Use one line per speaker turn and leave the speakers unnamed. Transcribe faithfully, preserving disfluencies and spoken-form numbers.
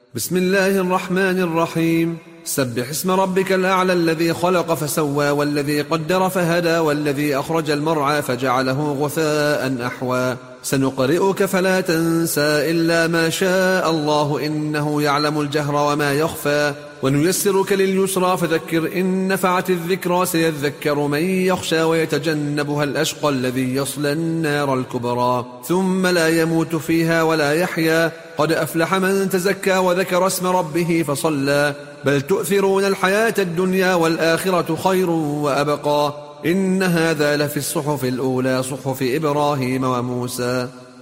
بسم الله الرحمن الرحيم. سبح اسم ربك الأعلى الذي خلق فسوى والذي قدر فهدى والذي أخرج المرعى فجعله غثاء أحوى سنقرئك فلا تنسى إلا ما شاء الله إنه يعلم الجهر وما يخفى ونيسرك لليسرى فذكر إن نفعت الذكرى سيذكر من يخشى ويتجنبها الأشقى الذي يصلى النار الكبرى ثم لا يموت فيها ولا يحيا قد أفلح من تزكى وذكر اسم ربه فصلى بل تؤثرون الحياة الدنيا والآخرة خير وأبقى إن هذا لفي الصحف الأولى صحف إبراهيم وموسى.